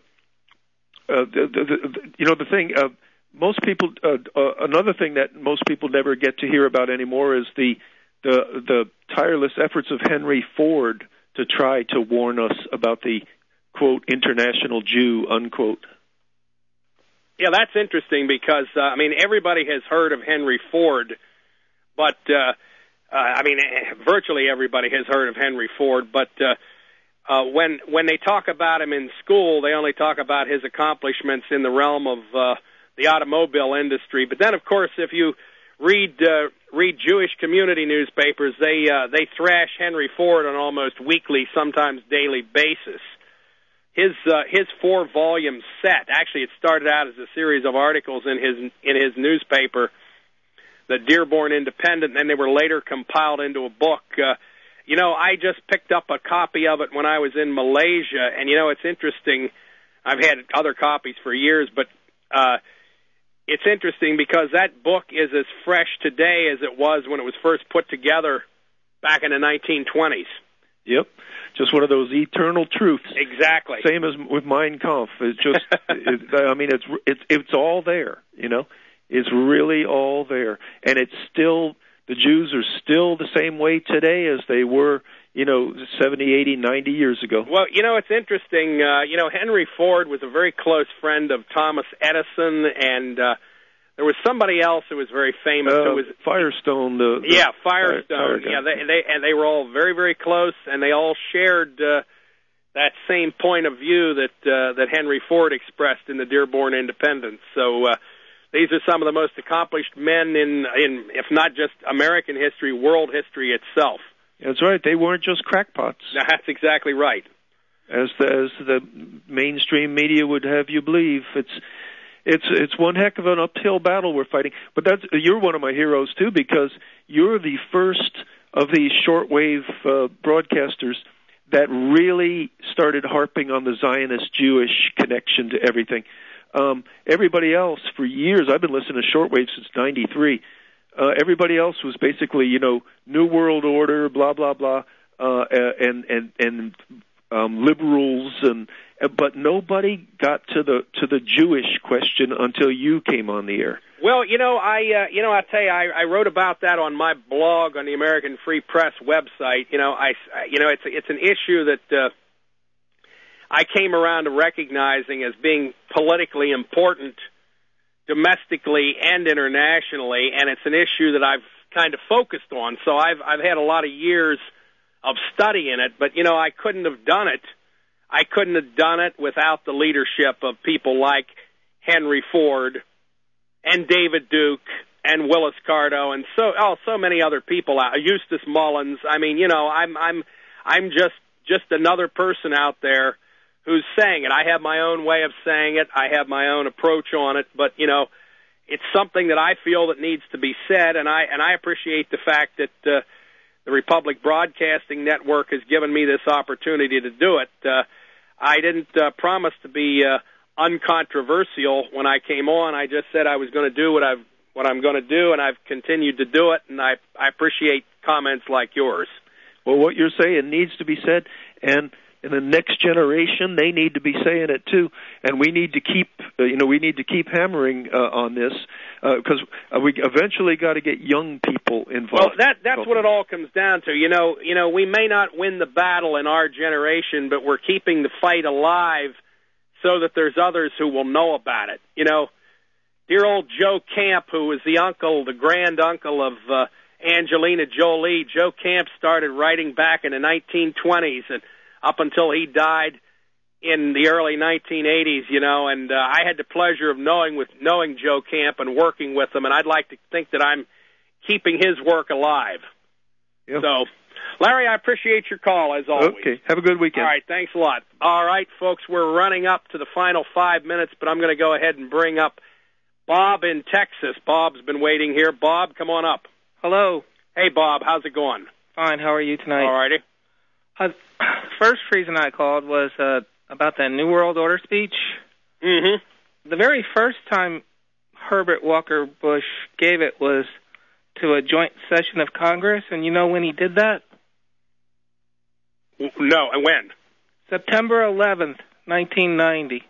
thing. Most people, another thing that most people never get to hear about anymore is the tireless efforts of Henry Ford to try to warn us about the, quote, international Jew, unquote. Yeah, that's interesting because, everybody has heard of Henry Ford, but, virtually everybody has heard of Henry Ford, but when they talk about him in school, they only talk about his accomplishments in the realm of the automobile industry. But then, of course, if you read Jewish community newspapers, they thrash Henry Ford on almost weekly, sometimes daily basis. His 4-volume set, actually, it started out as a series of articles in his newspaper, the Dearborn Independent, and then they were later compiled into a book. I just picked up a copy of it when I was in Malaysia, and it's interesting. I've had other copies for years, but it's interesting because that book is as fresh today as it was when it was first put together back in the 1920s. Yep, just one of those eternal truths. Exactly. Same as with Mein Kampf. It's just, it's all there. It's really all there, and it's still, the Jews are still the same way today as they were, 70, 80, 90 years ago. Well, it's interesting. Henry Ford was a very close friend of Thomas Edison, and there was somebody else who was very famous. Who was Firestone. Firestone. Yeah, they were all very, very close, and they all shared that same point of view that Henry Ford expressed in the Dearborn Independent. So these are some of the most accomplished men in if not just American history, world history itself. That's right. They weren't just crackpots. That's exactly right. As the mainstream media would have you believe, it's one heck of an uphill battle we're fighting. But you're one of my heroes too, because you're the first of these shortwave broadcasters that really started harping on the Zionist Jewish connection to everything. Everybody else, for years, I've been listening to shortwave since '93. Everybody else was basically, New World Order, blah blah blah, and liberals, but nobody got to the Jewish question until you came on the air. Well, I tell you, I wrote about that on my blog on the American Free Press website. It's an issue that I came around to recognizing as being politically important domestically and internationally, and it's an issue that I've kind of focused on. So I've had a lot of years of study in it, but I couldn't have done it. I couldn't have done it without the leadership of people like Henry Ford and David Duke and Willis Carto and so many other people out. Eustace Mullins. I'm just another person out there who's saying it. I have my own way of saying it. I have my own approach on it, but it's something that I feel that needs to be said, and I appreciate the fact that the Republic Broadcasting Network has given me this opportunity to do it. I didn't promise to be uncontroversial when I came on. I just said I was going to do what I'm going to do, and I've continued to do it, and I appreciate comments like yours. Well, what you're saying needs to be said, and in the next generation, they need to be saying it too, and we need to keep hammering on this because we eventually got to get young people involved. Well, that's what it all comes down to. We may not win the battle in our generation, but we're keeping the fight alive so that there's others who will know about it. Dear old Joe Camp, who was the grand uncle of Angelina Jolie. Joe Camp started writing back in the 1920s, and up until he died in the early 1980s, and I had the pleasure of knowing Joe Camp and working with him, and I'd like to think that I'm keeping his work alive. Yep. So, Larry, I appreciate your call, as always. Okay, have a good weekend. All right, thanks a lot. All right, folks, we're running up to the final 5 minutes, but I'm going to go ahead and bring up Bob in Texas. Bob's been waiting here. Bob, come on up. Hello. Hey, Bob, how's it going? Fine. How are you tonight? All righty. First reason I called was about that New World Order speech. Mm-hmm. The very first time Herbert Walker Bush gave it was to a joint session of Congress, and you know when he did that? No, and when? September 11th, 1990.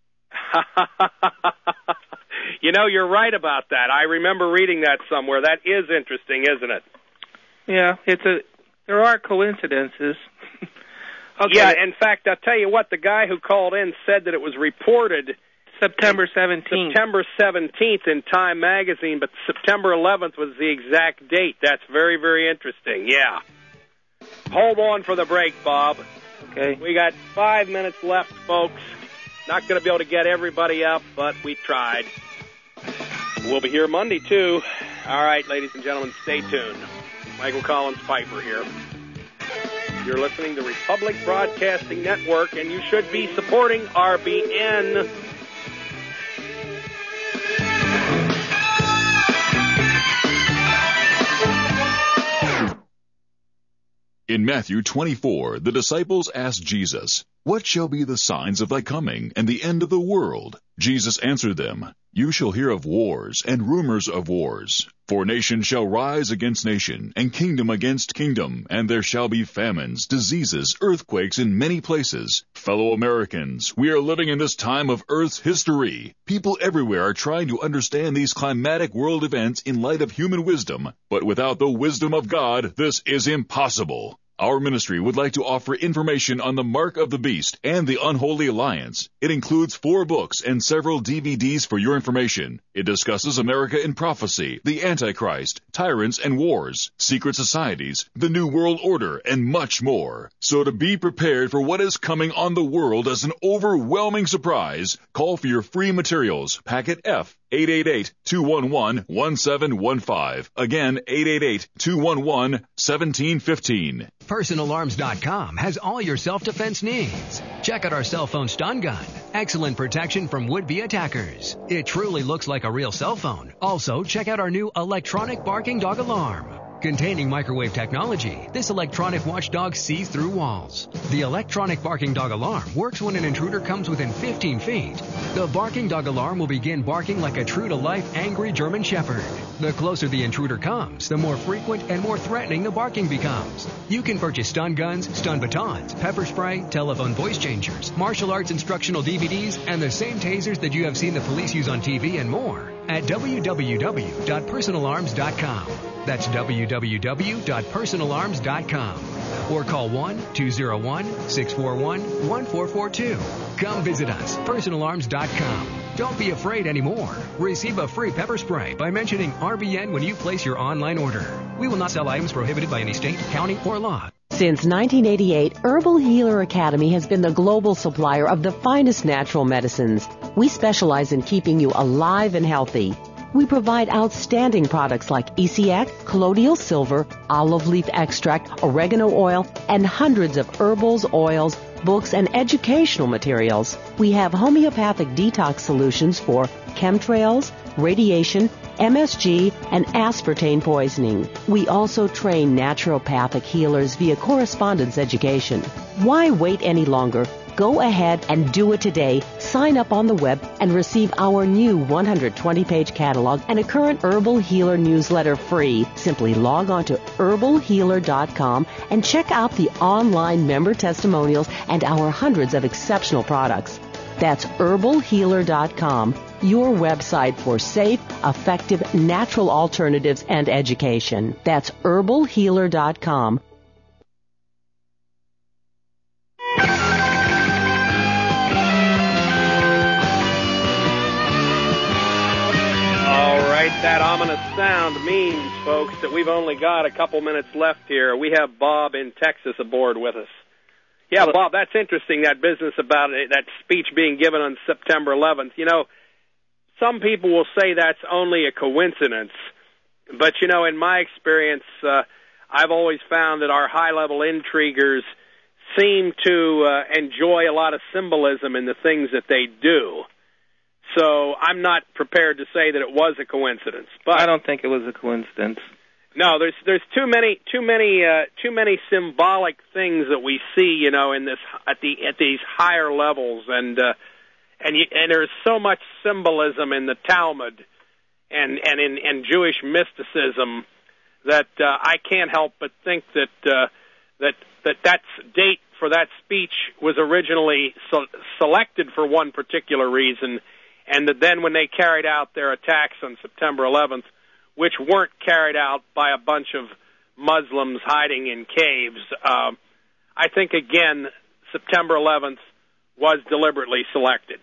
You know, you're right about that. I remember reading that somewhere. That is interesting, isn't it? Yeah, there are coincidences. Okay. Yeah, in fact, I'll tell you what, the guy who called in said that it was reported September 17th. September 17th in Time magazine, but September 11th was the exact date. That's very, very interesting. Yeah. Hold on for the break, Bob. Okay. We got 5 minutes left, folks. Not going to be able to get everybody up, but we tried. We'll be here Monday, too. All right, ladies and gentlemen, stay tuned. Michael Collins Piper here. You're listening to Republic Broadcasting Network, and you should be supporting RBN. In Matthew 24, the disciples asked Jesus, "What shall be the signs of thy coming and the end of the world?" Jesus answered them, "You shall hear of wars and rumors of wars. For nation shall rise against nation, and kingdom against kingdom, and there shall be famines, diseases, earthquakes in many places. Fellow Americans, we are living in this time of Earth's history. People everywhere are trying to understand these climatic world events in light of human wisdom, but without the wisdom of God, this is impossible. Our ministry would like to offer information on the Mark of the Beast and the Unholy Alliance. It includes 4 books and several DVDs for your information. It discusses America in prophecy, the Antichrist, tyrants and wars, secret societies, the New World Order, and much more. So to be prepared for what is coming on the world as an overwhelming surprise, call for your free materials, packet F, 888-211-1715. Again, 888-211-1715. PersonalArms.com has all your self-defense needs. Check out our cell phone stun gun. Excellent protection from would-be attackers. It truly looks like a real cell phone. Also, check out our new electronic barking dog alarm. Containing microwave technology, this electronic watchdog sees through walls. The electronic barking dog alarm works when an intruder comes within 15 feet. The barking dog alarm will begin barking like a true-to-life angry German shepherd. The closer the intruder comes, the more frequent and more threatening the barking becomes. You can purchase stun guns, stun batons, pepper spray, telephone voice changers, martial arts instructional DVDs, and the same tasers that you have seen the police use on TV and more at www.personalarms.com. That's www.personalarms.com. Or call 1-201-641-1442. Come visit us, personalarms.com. Don't be afraid anymore. Receive a free pepper spray by mentioning RBN when you place your online order. We will not sell items prohibited by any state, county, or law. Since 1988, Herbal Healer Academy has been the global supplier of the finest natural medicines. We specialize in keeping you alive and healthy. We provide outstanding products like ECX, colloidal silver, olive leaf extract, oregano oil, and hundreds of herbals, oils, books, and educational materials. We have homeopathic detox solutions for chemtrails, radiation, MSG, and aspartame poisoning. We also train naturopathic healers via correspondence education. Why wait any longer? Go ahead and do it today. Sign up on the web and receive our new 120-page catalog and a current Herbal Healer newsletter free. Simply log on to herbalhealer.com and check out the online member testimonials and our hundreds of exceptional products. That's herbalhealer.com, your website for safe, effective, natural alternatives and education. That's herbalhealer.com. That ominous sound means, folks, that we've only got a couple minutes left here. We have Bob in Texas aboard with us. Yeah, Bob, that's interesting, that business about it, that speech being given on September 11th. You know, some people will say that's only a coincidence. But, you know, in my experience, I've always found that our high-level intriguers seem to enjoy a lot of symbolism in the things that they do. So I'm not prepared to say that it was a coincidence. But I don't think it was a coincidence. No, there's too many symbolic things that we see, in this at these higher levels, and there's so much symbolism in the Talmud and in Jewish mysticism that I can't help but think that date for that speech was originally selected for one particular reason, and that then when they carried out their attacks on September 11th, which weren't carried out by a bunch of Muslims hiding in caves, I think, again, September 11th was deliberately selected.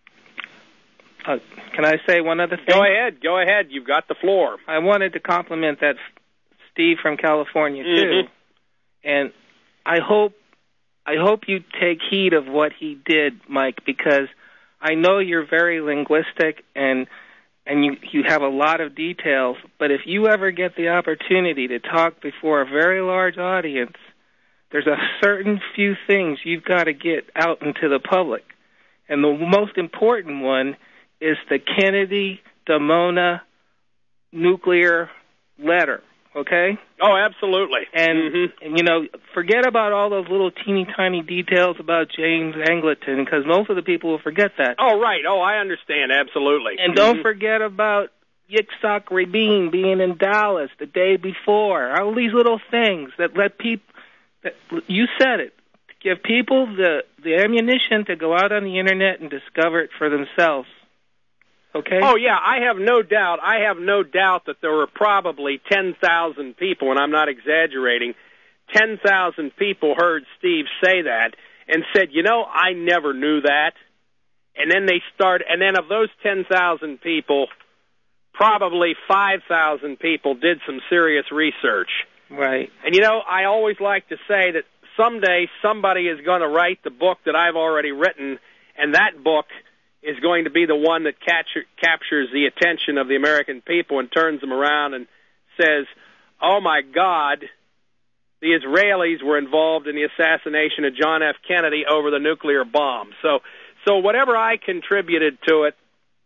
Can I say one other thing? Go ahead. You've got the floor. I wanted to compliment that Steve from California, too. Mm-hmm. And I hope you take heed of what he did, Mike, because I know you're very linguistic and you have a lot of details, but if you ever get the opportunity to talk before a very large audience, there's a certain few things you've got to get out into the public. And the most important one is the Kennedy-Damona nuclear letter, okay? Oh, absolutely. And, forget about all those little teeny-tiny details about James Angleton, because most of the people will forget that. Oh, right. Oh, I understand. Absolutely. And don't forget about Yitzhak Rabin being in Dallas the day before. All these little things that let people, you said it, to give people the ammunition to go out on the Internet and discover it for themselves. Okay. Oh, yeah, I have no doubt that there were probably 10,000 people, and I'm not exaggerating, 10,000 people heard Steve say that and said, I never knew that. And then of those 10,000 people, probably 5,000 people did some serious research. Right. And, I always like to say that someday somebody is going to write the book that I've already written, and that book is going to be the one that captures the attention of the American people and turns them around and says, oh, my God, the Israelis were involved in the assassination of John F. Kennedy over the nuclear bomb. So whatever I contributed to it,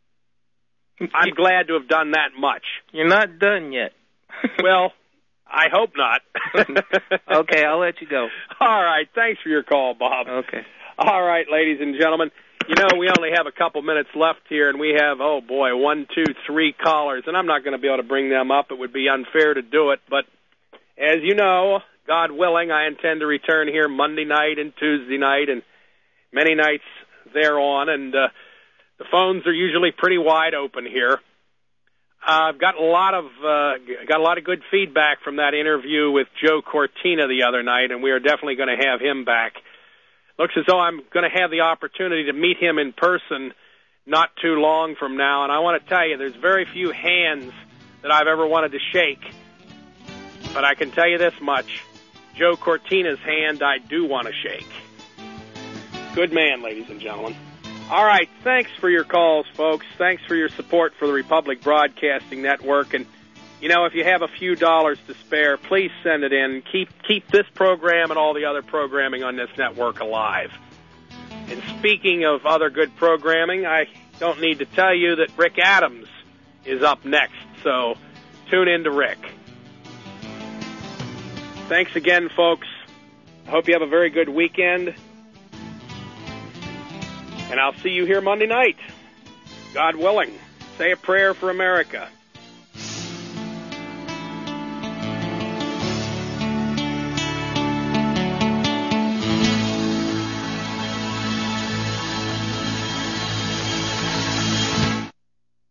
I'm glad to have done that much. You're not done yet. Well, I hope not. Okay, I'll let you go. All right, thanks for your call, Bob. Okay. All right, ladies and gentlemen. We only have a couple minutes left here, and we have, 1, 2, 3 callers, and I'm not going to be able to bring them up. It would be unfair to do it, but as you know, God willing, I intend to return here Monday night and Tuesday night and many nights thereon, and the phones are usually pretty wide open here. I've got a lot of good feedback from that interview with Joe Cortina the other night, and we are definitely going to have him back. Looks as though I'm going to have the opportunity to meet him in person not too long from now, and I want to tell you, there's very few hands that I've ever wanted to shake, but I can tell you this much, Joe Cortina's hand I do want to shake. Good man, ladies and gentlemen. All right, thanks for your calls, folks. Thanks for your support for the Republic Broadcasting Network, and if you have a few dollars to spare, please send it in. Keep this program and all the other programming on this network alive. And speaking of other good programming, I don't need to tell you that Rick Adams is up next, so tune in to Rick. Thanks again, folks. I hope you have a very good weekend. And I'll see you here Monday night. God willing. Say a prayer for America.